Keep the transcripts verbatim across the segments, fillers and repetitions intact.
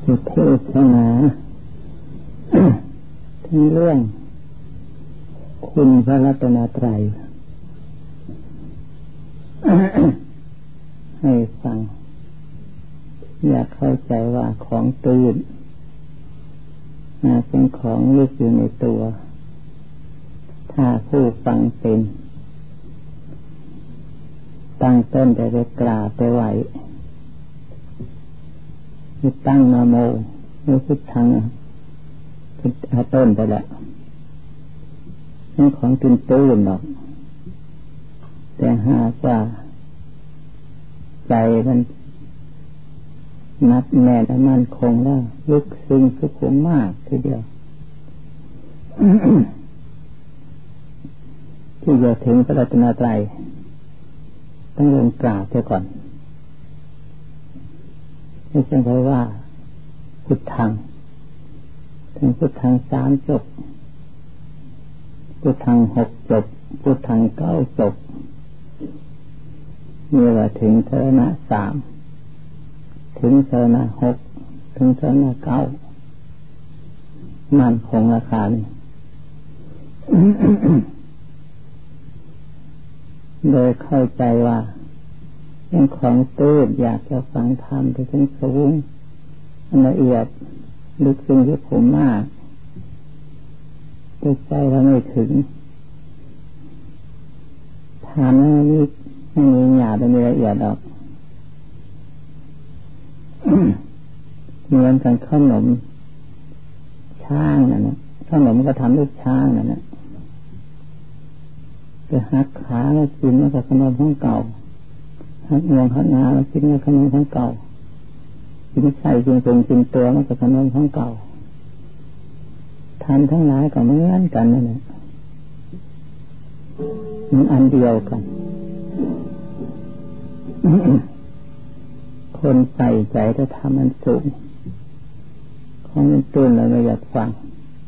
ที่เทศนาถึงเรื่องคุณพระรัตนตรัยให้ฟังอยากเข้าใจว่าของตื่นเป็นของลึกอยู่ในตัวถ้าผู้ฟังเป็นตั้งต้นแต่ไปกราบไปไหวที่ตั้งนะโมไม่พุทธังพุทธต้นไปแล้วเป็นของตื่นตื่นหรอกแต่หากว่าใจมันนัดแน่นและมั่นคงแล้วลึกซึ้งสุขุมมากทีเดียว ที่จะถึงพระรัตนตรัยต้องลงกราบเสียก่อนไม่ใช่เพราะว่าพุทธังถึงพุทธังสามจบพุทธังหกจบพุทธังเก้าจบนี่ว่าถึงเทนะสามถึงเทนะหกถึงเทนะเก้ามันคงราคานี่ โดยเข้าใจว่าเป็นของตื้นอยากจะฟังธรรมที่ถึงสูงละเอียดลึกซึ้งที่ผมมากแต่ใจเราไม่ถึงถามนั้นนี่ไม่มีหยาบไม่มีละเอียดหรอก เหมือนกันขนมช้างนั่นนะขนมก็ทำด้วยช้างนั่นนะไปหักขาแล้วกินแล้วก็ขนมของเก่าหักงวงหักงาแล้วกินแล้วขนมของเก่ากินไส้กินเป็นกินตัวแล้วก็ขนมของเก่าทำทั้งหลายก็เหมือนกันนั่นแหละมันอันเดียวกัน คนใส่ใจจะทำมันสูงของมันตื่นแล้วไม่อยากฟัง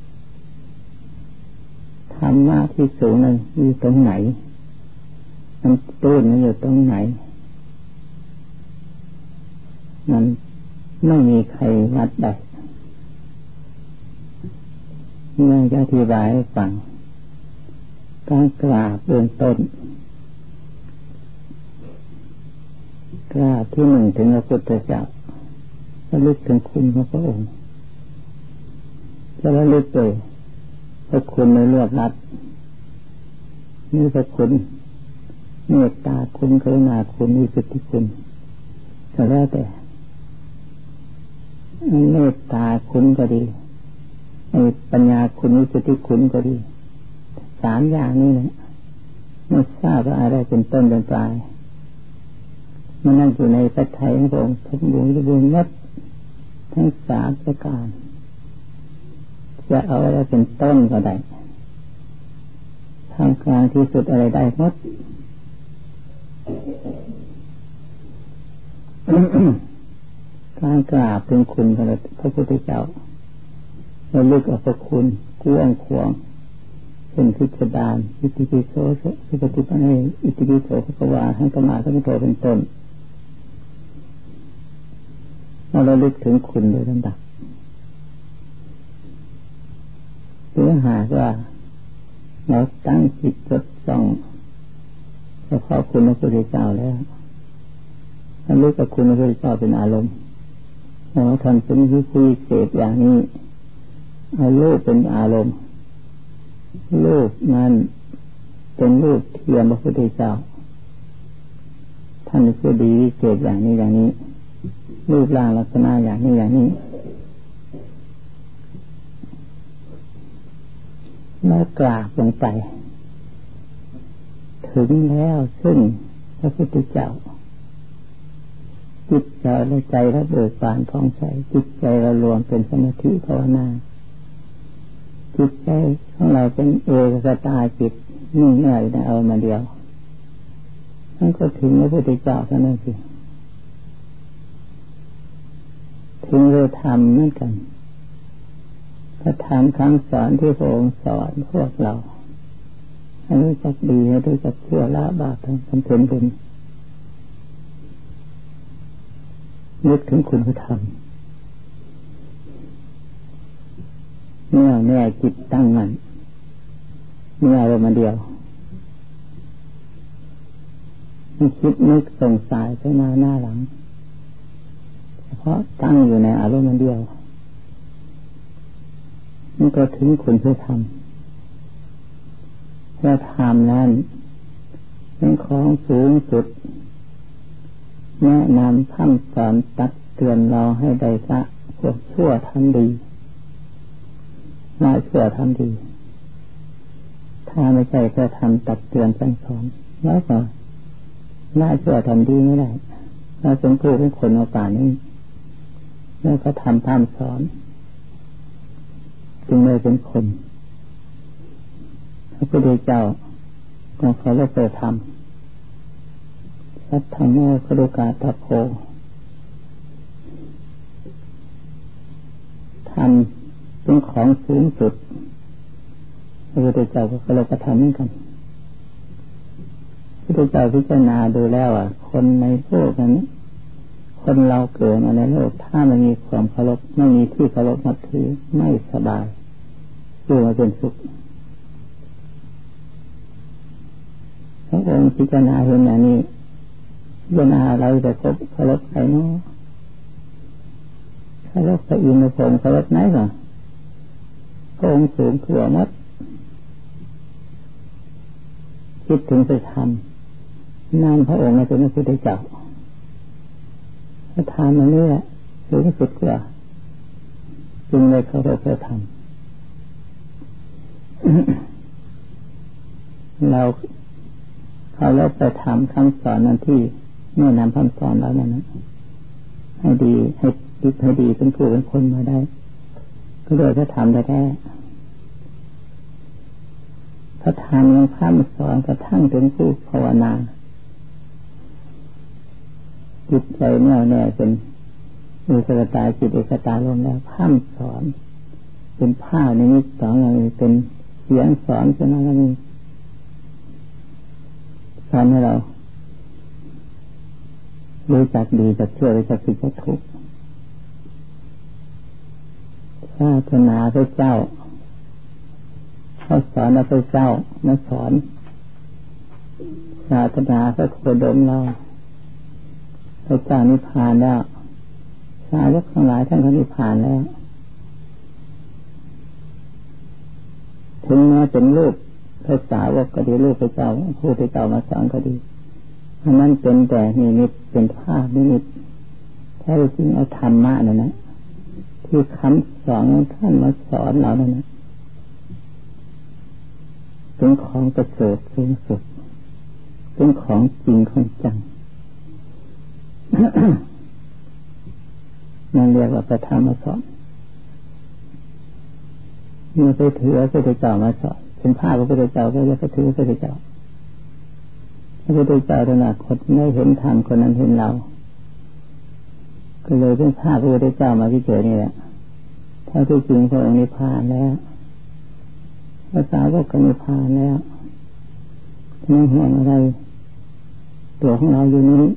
ธรรมะที่สูงนั้นอยู่ตรงไหนมันตื่นมันอยู่ตรงไหนมันไม่มีใครวัดได้เมื่อจะอธิบายให้ฟังการกราบเบื้องต้นกราบที่หนึ่งถึงพระพุทธเจ้าระลึกถึงคุณของพระองค์จะระลึกเลยพระคุณในรวบรัดนี่พระคุณเมตตาคุณกรุณาคุณวิสุทธิคุณก็แล้วแต่เมตตาคุณก็ดีปัญญาคุณวิสุทธิคุณก็ดีสามอย่างนี้นะไม่ทราบว่าอะไรเป็นต้นเป็นปลายมันนั่นอยู่ในพระทัยของพระองค์ทุกบุญทุกบุญนับทั้งสามประการจะเอาอะไรเป็นต้นก็ได้ทางกลางที่สุดอะไรได้หมด การกราบถึงคุณพระพุทธเจ้าเราลึกเอาพระคุณกว้างขวางเป็นพิจารณาอิติปิโสสุปฏิปันเนอิติปิโสภควาหังสมาสัมพุทโธเป็นต้นเราระลึกถึงคุณโดยลำดับเพื่อหากว่าเราตั้งจิตจดจ้องเฉพาะคุณพระพุทธเจ้าแล้วระลึกกับคุณพระพุทธเจ้าเป็นอารมณ์เราทำเป็นวิธีเศษอย่างนี้เอารูปเป็นอารมณ์รูปนั้นเป็นรูปเทียมพระพุทธเจ้าท่านคือดีวิเศษอย่างนี้อย่างนี้รูปร่างลักษณะอย่างนี้อย่างนี้แล้วกราบลงไปถึงแล้วซึ่งพระพุทธเจ้าจิตเราในใจเราเบิกบานผ่องใสจิตใจเรารวมเป็นสมาธิภาวนาจิตใจของเราเป็นเอกคตาจิตนิ่งเนื่อยเอามาเดียวนั่นก็ถึงพระพุทธเจ้าเท่านั้นสิถึงเราทำเหมือนกันพระธรรมคำสอนที่พระองค์สอนพวกเราให้รู้จักดีให้รู้จักเชื่อละบาปทำเป็นเป็นบุญนึกถึงคุณพระธรรมแน่วแน่จิตตั้งมั่นมีอารมณ์เดียวไม่คิดนึกสงสัยไปหน้าหน้าหลังเฉพาะตั้งอยู่ในอารมณ์เดียวมันก็ถึงคุณเพื่อทำเพื่อทำนั้นเป็นของสูงสุดแนะนำท่านสอนตักเตือนเราให้ได้ละพวกชั่วทำดีละชั่วทำดีถ้าไม่ใช่เพื่อทำตักเตือนสั่งสอนแล้วก็ละชั่วทำดีไม่ได้เราเป็นผู้เป็นคนเอาป่านี้แล้วก็ทำตามสอนจึงเลยเป็นคนพระพุทธเจ้าก็ขอเราเปิดธรรมสัทธโมคดุกาตโพธรรมเป็นของสูงสุดพระพุทธเจ้าก็ขอเรากระทำเหมือนกันพระพุทธเจ้าพิจารณาดูแล้วอ่ะคนในโลกนั้นคนเราเกิดมาในโลกถ้าไม่มีความเคารพไม่มีที่เคารพนับถือไม่สบายอยู่มาเป็นสุขพระองค์พิจารณาเห็นอย่างนี้พิจารณาเราจะพบเคารพใครเนาะเคารพพระอินทร์พระองค์เคารพไหนก่อนพระองค์สูงกว่ามัดคิดถึงพระธรรมนามพระองค์เป็นพระพุทธเจ้าพระธรรมอันนี้แหละสูงสุดกว่าจึงเลยเคารพพระธรรมเราเขาเลิกไปทำคำสอนนั้นที่เมื่อนำคำสอนแล้วนั้นให้ดีให้ดีให้ดีเป็นผู้เป็นคนมาได้ก็เลยจะทำได้แค่พระธรรมยังพร่ำสอนกระทั่งถึงผู้ภาวนาจิตใจแน่วแน่เป็นมีสติตาจิตเอกตาลงแล้วพร่ำสอนเป็นผ้าในนี้สองอย่างนี้เป็นเสียงสอนเป็นอะไรนี่สอนให้เรารู้จักดีจักชั่วรู้จักผิดจักถูกศาสนาพระเจ้าเขาสอนพระเจ้ามาสอนศาสนาพระโคดมเราพระเจ้านิพพานแล้วสาวกทั้งหลายท่านก็นิพพานแล้วถึงแม้เป็นลูกพระสาวกก็ดีลูกพระเจ้าผู้ที่เจ้ามาสอนก็ดีอันนั้นเป็นแต่นิมิตเป็นภาพนิมิตแท้จริงเอาธรรมะนั่นนะที่คำสอนของท่านมาสอนเรานั่นนะเป็นของประเสริฐสูงสุดเป็นของจริงของจัง นั่นเรียกว่าพระธรรมมาสอนเมื่อไปถือพระพุทธเจ้ามาสอนเป็นภาพพระพุทธเจ้าก็จะไปถือพระพุทธเจ้าพระพุทธเจ้าขนาดคนไม่เห็นธรรมคนนั้นเห็นเราก็เลยเป็นภาพพระพุทธเจ้ามาพิจารณานี่แหละถ้าที่จริงพระองค์นิพพานแล้วพระสาวกก็นิพพานแล้วไม่ห่วงอะไรตัวของเราอยู่นี้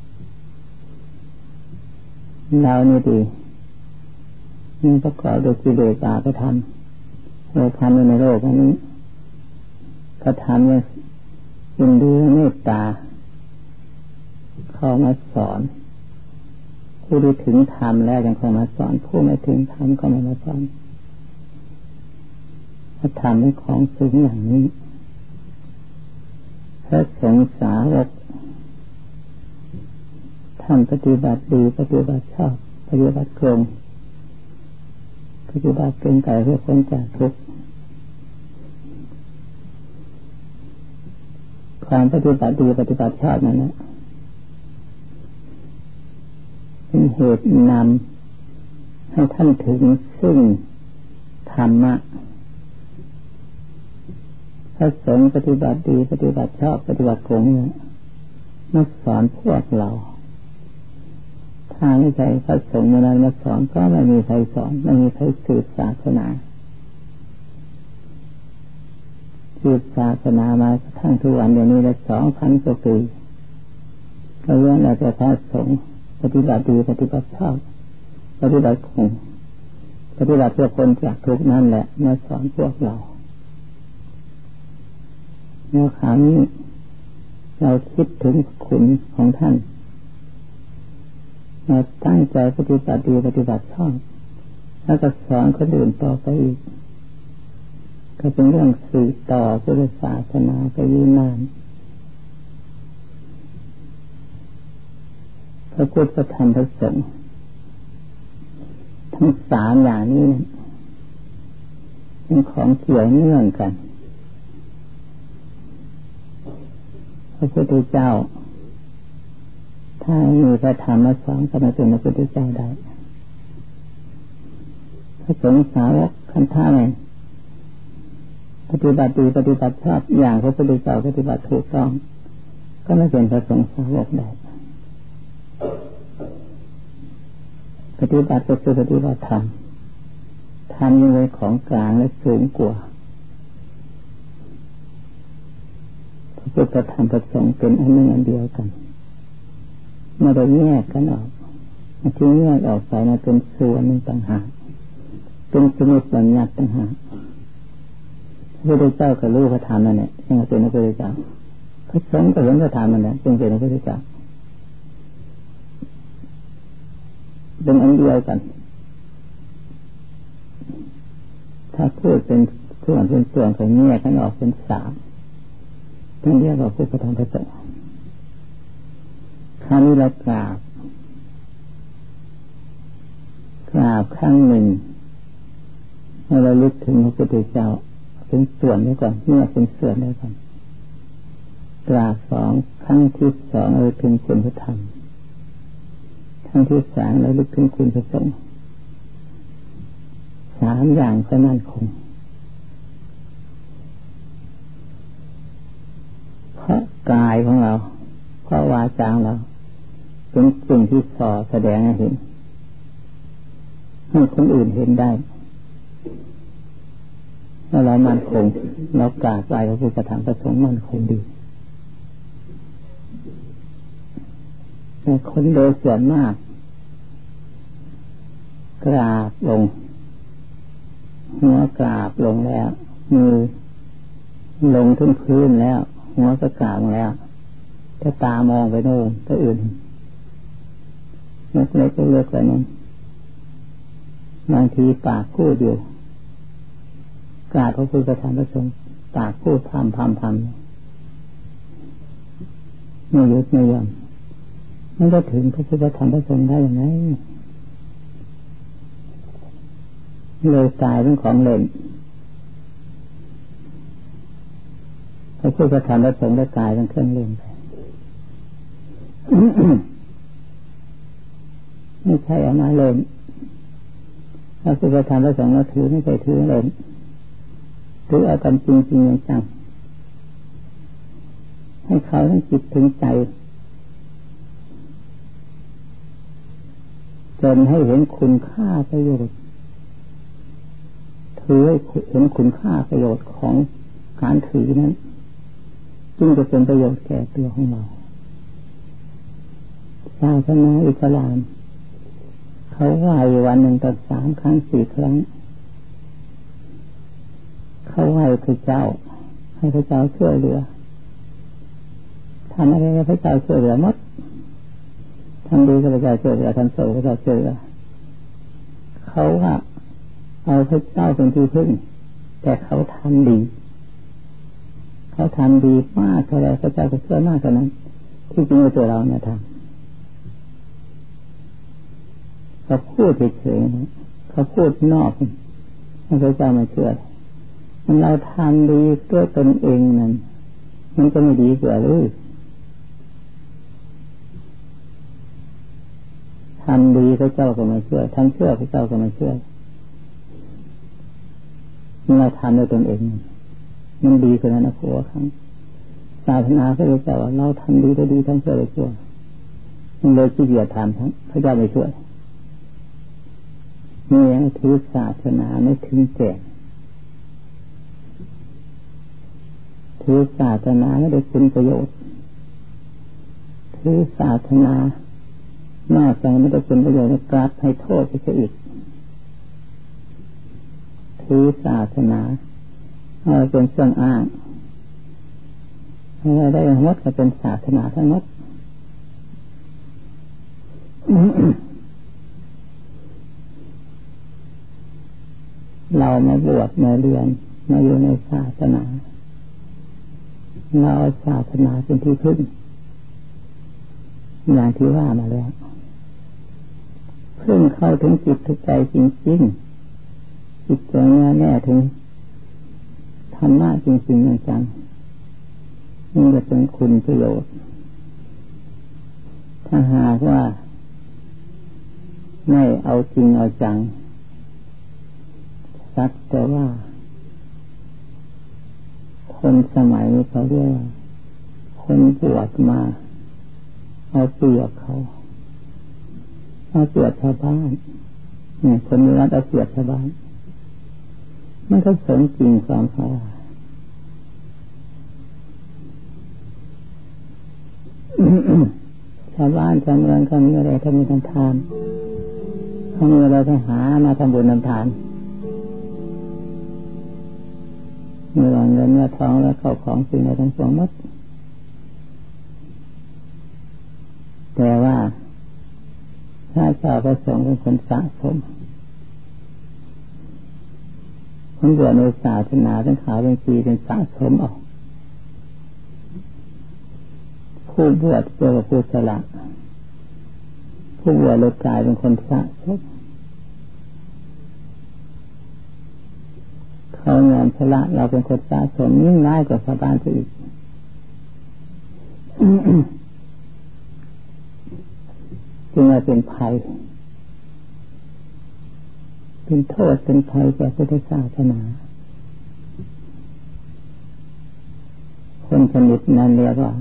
เรานี่ดีนี่ประกอบด้วยกิเลสตาไปทำเราทำในโลกนี้ก็ทำเนี่ยยินดีเมตตาเข้ามาสอนผู้ที่ถึงธรรมแล้วยังเข้ามาสอนผู้ไม่ถึงธรรมก็ไม่มาสอนพระธรรมเป็นของสูงอย่างนี้พระสงฆ์สาวกท่านปฏิบัติดีปฏิบัติชอบปฏิบัติตรงปฏิบัติเป็นไก่เพื่อพ้นจากทุกข์ความปฏิบัติดีปฏิบัติชอบนั่นแหละเป็นเหตุนำให้ท่านถึงซึ่งธรรมะพระสงฆ์ปฏิบัติดีปฏิบัติชอบปฏิบัติตรงเนี่ยมาสอนพวกเราถ้าไม่ใช่พระสงฆ์นั้นมาสอนก็ไม่มีใครสอนไม่มีใครสืบศาสนาสืบศาสนามากระทั่งทุกวันเดี๋ยวนี้ได้สองพันกว่าปีก็ล้วนแล้วแต่พระสงฆ์ปฏิบัติดีปฏิบัติชอบปฏิบัติคงปฏิบัติเพื่อคนจากทุกข์นั่นแหละมาสอนพวกเราเมื่อคราวนี้เราคิดถึงคุณของท่านเราตั้งใจปฏิบัติดีปฏิบัติชอบแล้วก็สอนคนอื่นต่อไปอีกก็เป็นเรื่องสืบต่อพุทธศาสนาไปยืนนานพระพุทธธรรมพระสงฆ์ทั้งสามอย่างนี้เป็นของเกี่ยวเนื่องกันพระพุทธเจ้าถ้ามีพระธรรมมาสอนก็ไม่เป็นพระพุทธเจ้าได้พระสงฆ์สาวกคันท่าไงปฏิบัติดีปฏิบัติชอบอย่างพระพุทธเจ้าปฏิบัติถูกต้องก็ไม่เป็นพระสงฆ์สาวกได้ปฏิบัติก็คือปฏิบัติธรรมธรรมยังเป็นของกลางและสูงกว่าพระพุทธธรรมพระสงฆ์เป็นอันหนึ่งอันเดียวกันไม่ได้แยกกันออกที่แยกออกไปนั้นเป็นส่วนหนึ่งต่างหากเป็นสมุติบัญญัติต่างหากพระพุทธเจ้าก็รู้พระธรรมนั่นแหละยังเป็นพระพุทธเจ้าพระสงฆ์ก็เห็นพระธรรมนั่นแหละจึงเป็นพระพุทธเจ้าเป็นอันเดียวกันถ้าพูดเป็นส่วนเป็นส่วนของแยกกันออกเป็นสามทั้งเรียกว่าพุทธธรรมพระสงฆ์คราวนี้เรากราบกราบครั้งหนึ่งให้เราลึกถึงพระพุทธเจ้าเป็นส่วนได้ก่อนเมื่อเป็นส่วนได้ก่อนกราบสองครั้งที่สองเราถึงคุณพระธรรมครั้งที่สามเราลึกถึงคุณพระสงฆ์สามอย่างก็มั่นคงเพราะกายของเราเพราะวาจาเราเป็นสิ่งที่ส่อแสดงให้เห็นให้คนอื่นเห็นได้แล้วเรามั่นคงเรากราบไหว้พระพุทธธรรมพระสงฆ์มั่นคงดีแต่คนโดยส่วนมากกราบลงหัวกราบลงแล้วมือลงถึงพื้นแล้วหัวก็กราบแล้วถ้าตามองไปโน่นก็อื่นเล็กเล็กเล็กกว่านั้นบางทีปากพูดอยู่กราบพระพุทธธรรมพระสงฆ์ปากพูดพร่ำพร่ำพร่ำไม่หยุดไม่หย่อนมันก็ถึงพระพุทธธรรมพระสงฆ์ได้ยังไงเลยตายเป็นของเล่นพระพุทธธรรมพระสงฆ์ได้กลายเป็นเครื่องเล่นไป ไม่ใช่เอามาเล่นพระพุทธธรรมพระสงฆ์เราถือไม่ใช่ถือเล่นถือเอากันจริงจริงจังให้เขาทั้งจิตถึงใจจนให้เห็นคุณค่าประโยชน์ถือให้เห็นคุณค่าประโยชน์ของการถือนั้นจึงจะเป็นประโยชน์แก่ตัวของเราศาสนาอิสลามเขาไหว้วันหนึ่งตั้งสามครั้งสี่ครั้งเขาไหว้พระเจ้าให้พระเจ้าช่วยเหลือทำอะไรให้พระเจ้าช่วยเหลือหมดทำดีก็พระเจ้าช่วยเหลือทำโสพระเจ้าช่วยเหลือเขาว่าเอาพระเจ้าเป็นที่พึ่งแต่เขาทำดีเขาทำดีมากเท่าไรพระเจ้าก็ช่วยมากเท่านั้นที่จริงตัวเราเนี่ยทำเขาพูดเฉยๆนะเขาพูดนอกให้พระเจ้ามาช่วยมันเราทำดีด้วยตนเองนั่นมันก็ไม่ดีกว่าหรือทำดีพระเจ้าก็มาช่วยทำชั่วพระเจ้าก็มาช่วยเราทำด้วยตนเองมันดีกว่านั้นนะพวกครั้งศาสนาพระเจ้าเราทำดีได้ดีทำชั่วได้ชั่วมันเลยขี้เกียจทำทั้งพระเจ้าไม่ช่วยนี่ยังถือศาสนาไม่ถึงแก่ถือศาสนาไม่ได้คุณประโยชน์ถือศาสนานอกจากไม่ได้คุณประโยชน์กลับให้โทษไปซะอีกถือศาสนาเอาเป็นเครื่องอ้างอะไรได้ทั้งหมดก็เป็นศาสนาทั้งหมด เรามาบวชมาเรียนมาอยู่ในศาสนาเราเอาศาสนาเป็นที่พึ่งอย่างที่ว่ามาแล้วพึ่งเข้าถึงจิตถึงใจจริงๆจิตใจแน่แน่ถึงธรรมะจริงๆจังๆนี่จะเป็นคุณประโยชน์ถ้าหากว่าไม่เอาจริงเอาจังสักแต่ว่าคนสมัยนี้เขาเรียกคนบวชมาเอาเปรียบเขาเอาเปรียบชาวบ้านเนี่ยคนมีวัดเอาเปรียบชาวบ้านมันก็สมจริงความเขาชาวบ้านชาวเมืองเขามีอะไรเขามีทำทานเขามีอะไรไปหามาทำบุญทำทานเมื่อเงินเมื่อทองแล้วเข้าของสิ่งใดทั้งปวงหมดแต่ว่าถ้าเจ้าประสงค์เป็นคนสะสมคนบวชในศาสนาเป็นขาวเป็นปีเป็นสะสมออกผู้บวชเกี่ยวกับผู้สละผู้บวชเลยกลายเป็นคนสะสมเขาเงินสละเราเป็นคนสะสมยิ่งร้ายกว่าชาวบ้านซะอีกจึงว่าเป็นภัยเป็นโทษเป็นภัยแก่พุทธศาสนาคนชนิดนั้นเรียกว่า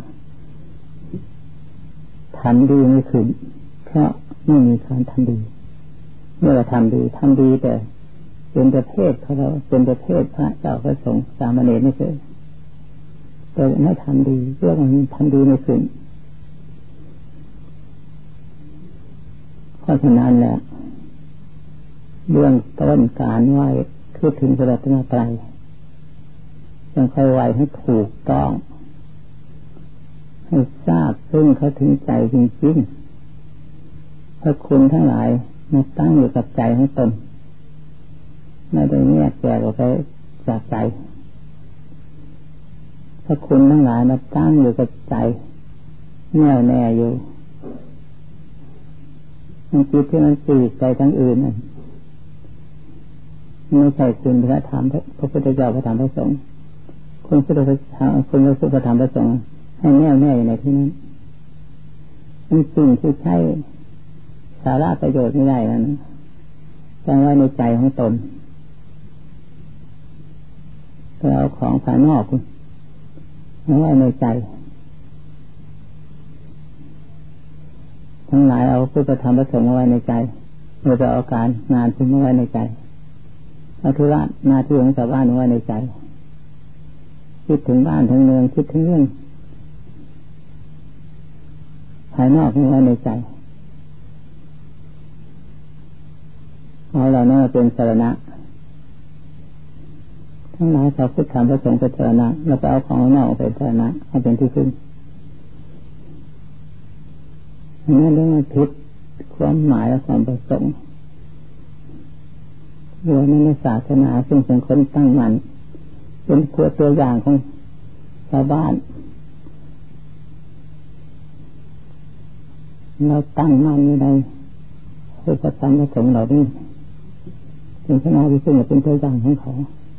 ทำดีไม่ขึ้นเพราะไม่มีการทำดีเมื่อทำดีทำดีแต่เป็นประเภทเขาเราเป็นประเภทพระเจ้าพระสงฆ์สามเณรไม่เคยแต่ไม่ทำดีเรื่องมันทำดีไม่ขึ้นเพราะฉะนั้นแหละเรื่องต้นการไหวคือถึงพระรัตนตรัยต้องค่อยไหวให้ถูกต้องให้ทราบซึ่งเขาถึงใจจริงๆพระคุณทั้งหลายมาตั้งอยู่กับใจของตนไม่ได้แยกแยกออกไปจากใจพระคุณทั้งหลายมาตั้งอยู่กับใจแน่วแน่อยู่มันจิตที่มันสื่อใจทั้งอื่นนั่นไม่ใช่คุณพระธรรมพระพุทธเจ้าพระธรรมพระสงฆ์คุณพุทธพระธรรมคุณพระพุทธธรรมพระสงฆ์ให้แน่วแน่ในที่นั้นมันสิ่งที่ใช้สาระประโยชน์ไม่ได้นั้นตั้งไว้ในใจของตนไปเอาของภายนอกคุณตั้งไว้ในใจทั้งหลายเอาพุทธธรรมพระสงฆ์ไว้ในใจโดยไปเอาการงานคุณไว้ในใจเอาธุระหน้าที่ของชาวบ้านไว้ในใจคิดถึงบ้านถึงเมืองคิดถึงเรื่องภายนอกไว้ในใจเอาเราเนี่ยเป็นสรณะทั้งหลายเราพุทธธรรมพระสงฆ์เป็นสรณะเราไปเอาของนอกเป็นสรณะเอาเป็นที่พึ่งนี่เรื่องมันผิดความหมายและความประสงค์โดยในศาสนาซึ่งเป็นคนตั้งมั่นเป็นตัวอย่างของชาวบ้านเราตั้งมั่นในพุทธธรรมพระสงฆ์เหล่านี้เป็นพระนาวิสุทธิ์เป็นตัวอย่างของเขา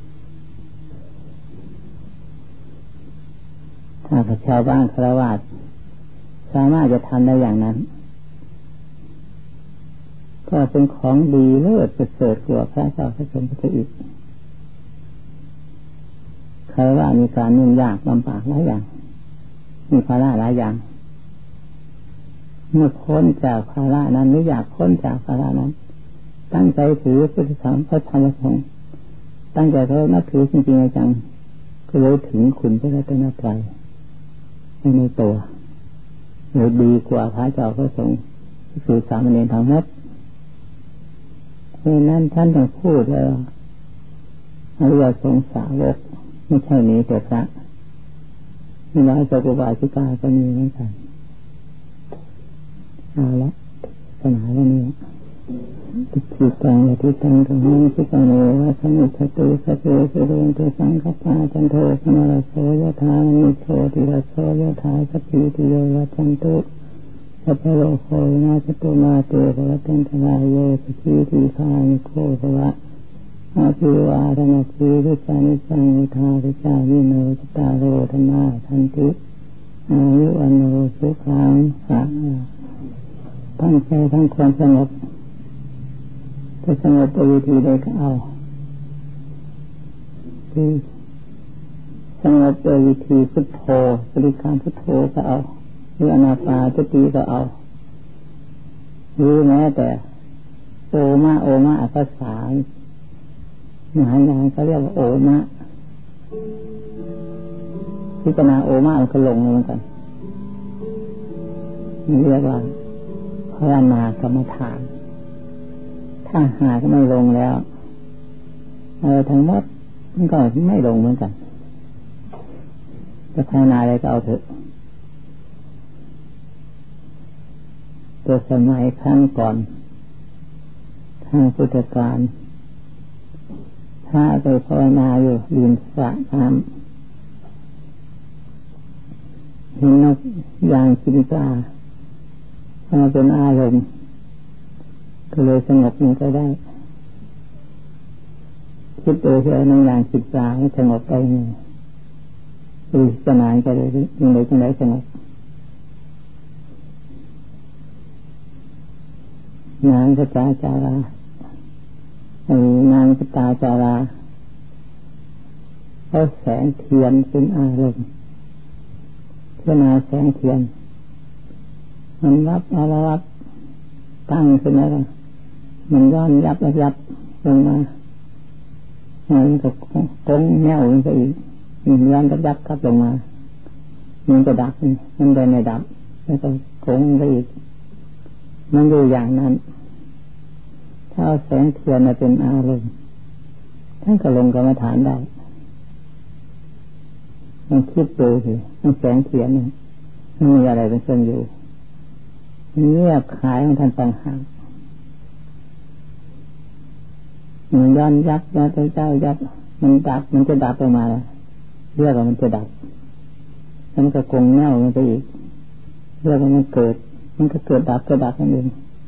ถ้าชาวบ้านฆราวาสสามารถจะทำได้อย่างนั้นก็เป็นของดีเลิศประเสริฐกว่าพระเจ้าพระสงฆ์พระอีกฆราวาสมีการยุ่งยากลำบากหลายอย่างมีภาระหลายอย่างเมื่อพ้นจากภาระนั้นหรืออยากพ้นจากภาระนั้นตั้งใจถือพุทธธรรมพระธรรมพระสงฆ์ตั้งใจเขานับถือจริงๆจังก็เลยถึงคุณพระรัตนตรัยในตัวหรือดีกว่าพระเจ้าพระสงฆ์คือสามเณรทั้งหมดเพราะนั้นท่านต้องพูดแล้วอริยสงสาวกไม่ใช่นี้แต่พระไม่น้อยเจ้าอุบาสิกาก็มีเหมือนกันเอาละศาสนาแล้วนี่ติจิตังและทิตังธรรมังสิกโนวะสมุทตุสเปสเรนตุสังฆปาจันโทสมรโสยถานิโชติรโสยถาสติติโยวัจันตุสัพพโลโควินาศตุมาเตภวตันตรายโยสุขีทีฆานิโคภวะอาภิวาทนาสีริจานิจังอุทาริจาวิโนจตารโรธนาทันติอายุวันโนสุขังสังตั้งใจทั้งความสงบจะสงบไปวิธีใดก็เอาที่สงบโดยวิธีพุทโธบริกรรมพุทโธก็เอาหรืออนาปานสติก็เอาหรือแม้แต่โอมาโอมาภาษามหายานเขาเรียกว่าโอมาพิจารณาโอมามันก็ลงเหมือนกันเรียกว่าภาวนากรรมฐานถ้าหากไม่ลงแล้วเออทั้งหมดมันก็ไม่ลงเหมือนกันจะภาวนาอะไรก็เอาเถอะตัวสมัยครั้งก่อนทางพุทธกาลถ้าไปภาวนาอยู่ริมสระน้ำเห็นนกยางกินปลามาเป็นอารมณ์ก็เลยสงบมันก็ได้คิดโดยที่นกยางกินปลาให้สงบไปนี่ดูสนานก็เลยยังไงจังไรสงบนางกตาจาราไอ้นางกตาจาราเขาแสงเทียนเป็นอารมณ์เพื่อนาแสงเทียนมันรับอารับตั้งขึ้นแล้วมันย้อนยับยับยับลงมามันก็ก้งแนวลงไปอีกมันย้อนยับยับกลับลงมามันก็ดับมันได้ไม่ดับแล้วก็ก้งไปอีกมันอยู่อย่างนั้นถ้าแสงเทียนเป็นอารมณ์ท่านก็ลงกรรมฐานได้มันคิดดูสิมันแสงเทียนนี่มีอะไรเป็นเครื่องอยู่เงียบขายของท่านต่างหากมันย้อนยับย้อนเจ้ายับมันดับมันจะดับออกมาแล้วเรียกว่ามันจะดับแล้วมันก็คงแน่วมันไปอีกเรียกว่ามันเกิดมันก็เกิดดับก็ดับนั่นเอง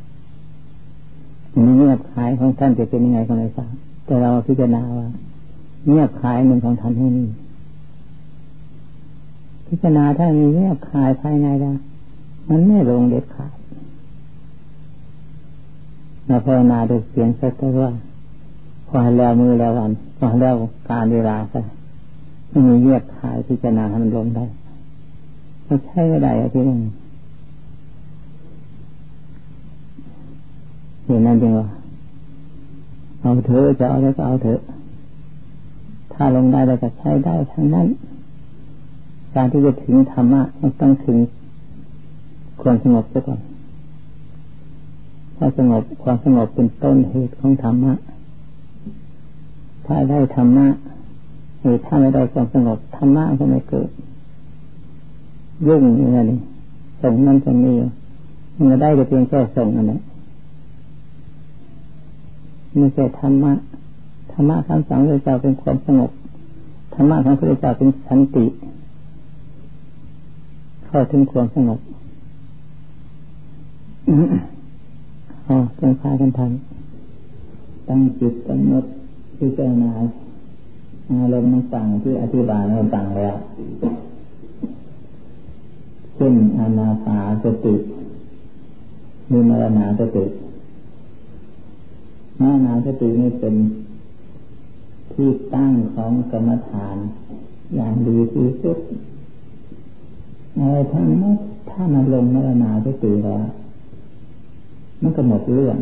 มันเงียบขายของท่านจะเป็นยังไงก็ไม่ทราบแต่เราพิจารณาว่าเงียบขายมันของท่านให้นี่พิจารณาถ้ามีเงียบขายภายในแล้วมันไม่ลงเด็ดขาดเราภาวนาโดยเสียงสักแต่ว่าพอแล้วมือแล้ววันพอแล้วการเวลาซะไม่มีเงียบขายพิจารณาให้มันลงได้ไม่ใช่ไม่ได้อะที่นั่นเห็นนั่นจริงว่าเอาเถอะจะเอาแล้วก็เอาเถอะถ้าลงได้เราจะใช้ได้ทั้งนั้นการที่จะถึงธรรมะมันต้องถึงความสงบซะก่อนถ้าสงบความสงบเป็นต้นเหตุของธรรมะถ้าได้ธรรมะหรือถ้าไม่ได้ความสงบธรรมะก็ไม่เกิดยุ่งอย่างนี้ส่งนั่นส่งนี่มันก็ได้แต่เพียงแค่ส่งนั่นแหละไม่ใช่ธรรมะธรรมะคำสั่งพระเจ้าเป็นความสงบธรรมะของพระเจ้าเป็นสันติเข้าถึงความสงบอ๋อจงพากันทำตั้งจิตกำหนดพิจารณาอารมณ์ต่างๆที่อธิบายมาต่างแล้วเช่นอานาปานสติมีมรณาสติมรณาสตินี่เป็นที่ตั้งของกรรมฐานอย่างดีที่สุดอะไรทั้งหมดถ้ามันลงมรณาสติแล้วมันก็หมดเรื่อง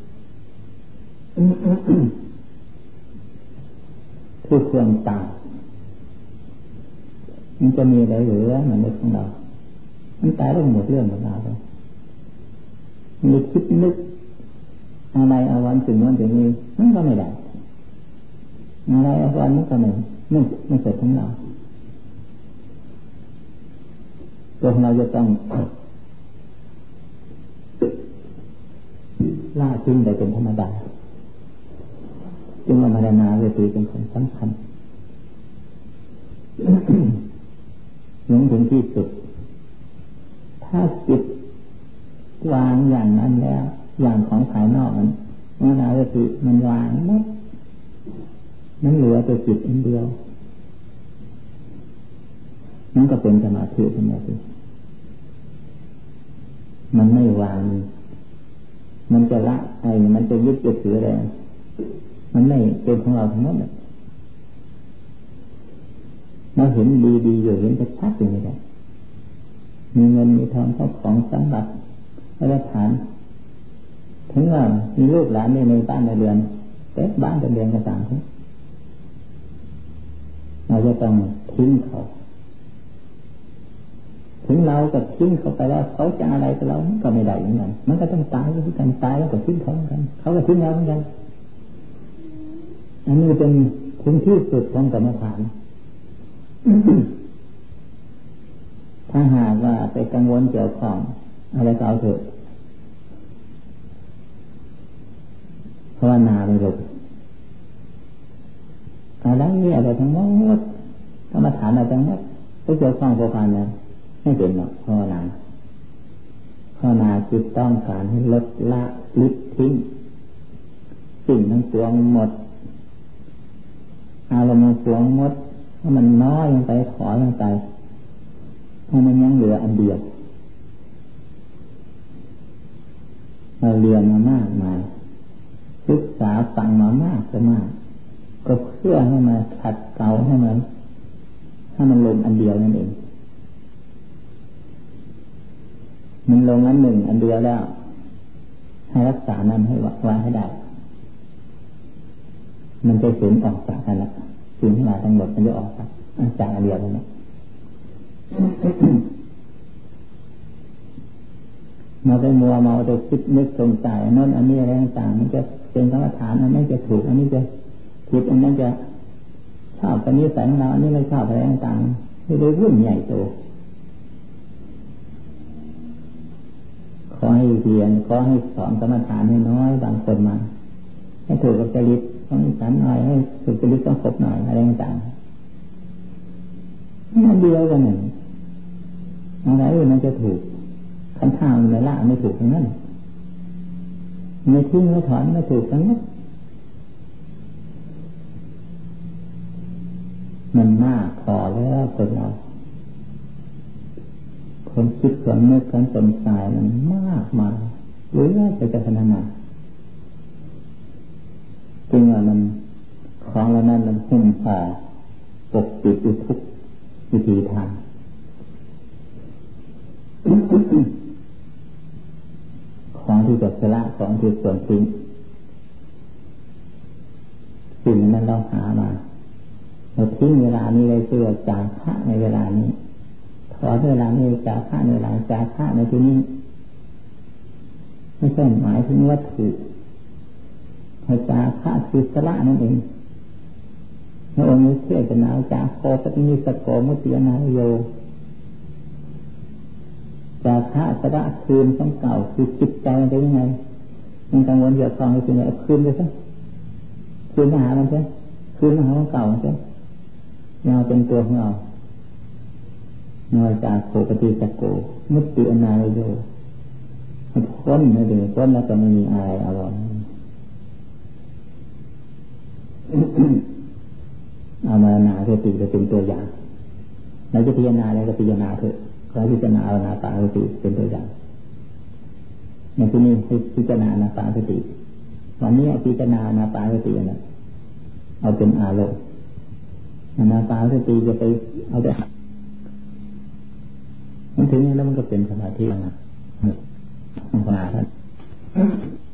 คือความตายมันจะมีอะไรเหลือเหมือนในของเรามันตายแล้วหมดเรื่องหมดราวเลยมีคิดนึกอะไรเอาวันถึงวันถึงนี้มันก็ไม่ได้มอะไรวันนี้ก็ไม่ไม่ไม่เสร็จของเราตัวของเราจะต้องล่าทิ้งไปเป็นธรรมดาจึงว่ามานาเวทีเป็นของสำคัญหลงถึงที่สุดถ้าจิตวางอย่างนั้นแล้วอย่างของภายนอกนั้นมานาเวทีมันวางหมดนั้นเหลือแต่จิตอันเดียวนั่นก็เป็นสมาธิขึ้นมาสิมันไม่วางมันจะละไอ้มันจะยึดจะถืออะไรมันไม่เป็นของเราทั้งหมดเราเห็นดีๆอยู่เห็นชัดๆอยู่นี่แหละมีเงินมีทองเข้าของสมบัติและฐานถึงว่ามีลูกหลานในบ้านในเรือนแต่บ้านเป็นเรือนก็ตามเราจะต้องทิ้งเขาถึงเราก็ทิ้งเขาไปแล้วเขาจะอะไรกับเราก็ไม่ได้เหมือนกันมันก็ต้องตายด้วยกันตายแล้วก็ทิ้งเขาเหมือนกันเขาก็ทิ้งเราเหมือนกันอันนี้เป็นถึงที่สุดของกรรมฐาน ถ้าหากว่าไปกังวลเกี่ยวข้องอะไรก็เอาเถอะภาวนาไม่หลุดอะไรอะไรทั้งหมดกรรมฐานอะไรทั้งหมดไปเกี่ยวข้องกับการนั้นไม่เป็นหรอกภาวนาภาวนาจิตต้องการให้ลดละลิบทิ้งสิ่งทั้งปวงหมดอารมณ์ทั้งปวงหมดถ้ามันน้อยลงไปถอยลงไปถ้ามันยังเหลืออันเดียวเราเรียนมามากมายศึกษาฟังมามากจะมากก็เพื่อให้มาขัดเกลาให้มันให้มันลงอันเดียวนั่นเองมันลงอันหนึ่งอันเดียวแล้วให้รักษานั้นให้วางให้ได้มันจะสูญออกจากกันละสิ่งที่มาทั้งหมดมันจะออกจากอันเดียวนั่นแหละมาไปมัวเมาไปคิดนึกสงสัยนั่นอันนี้อะไรต่างๆมันจะเป็นกรรมฐานอันนี้จะถูกอันนี้จะผิดอันนั้นจะชอบอันนี้ใส่ของเราอันนี้ไม่ชอบอะไรต่างๆไม่ได้วุ่นใหญ่โตขอให้เรียนขอให้สอนกรรมฐานให้น้อยบางคนมาให้ถูกกับจริตต้องสันหน่อยให้ถูกจริตต้องครบหน่อยอะไรต่างๆนั่นเดียวกันหนึ่งอะไรมันจะถูกขันธ์ห้ามันละไม่ถูกทั้งนั้นไม่ทิ้งไม่ถอนไม่ถูกทั้งนั้นมันมากพอแล้วคนเราคนคิดความนึกความสงสัยมันมากมาหรือว่าจะจะขนาดไหนจริงว่ามันของเรานั้นมันหุ้มห่อปกปิดอยู่ทุกวิธีทางของที่จะละของที่ส่วนทิ้งสิ่งนั้นเราหามาเราทิ้งเวลานี้เลยเพื่อจาคะในเวลานี้ถอนเวลานี้จาคะในเวลาจาคะในที่นี้ไม่ใช่หมายถึงวัตถุให้จาคะคือสละนั่นเองพระองค์เทศนาจาโคปฏินิสโกมุติยนาโยจาคะสละคืนของเก่าคือจิตใจมันเป็นยังไงมันกังวลเกี่ยวกับอะไรเป็นไงเอาคืนไปซะคืนมาหามันใช่คืนมาหาของเก่าใช่ยาวเป็นตัวของเรานอยจาโคปฏิสโกมุติยนาโยพ้นนั่นเองพ้นแล้วก็ไม่มีอะไรอารมณ์เอามานาสติจะเป็นตัวอย่างเราจะพิจารณาอะไรก็พิจารณาเถอะขอพิจารณาเอานาปาสติเป็นตัวอย่างในที่นี้พิจารณานาปาสติวันนี้พิจารณานาปาสตินะเอาเป็นอารมณ์นาปาสติจะไปเอาแต่มันถึงแล้วมันก็เป็นสมาธินะภาวนาท่าน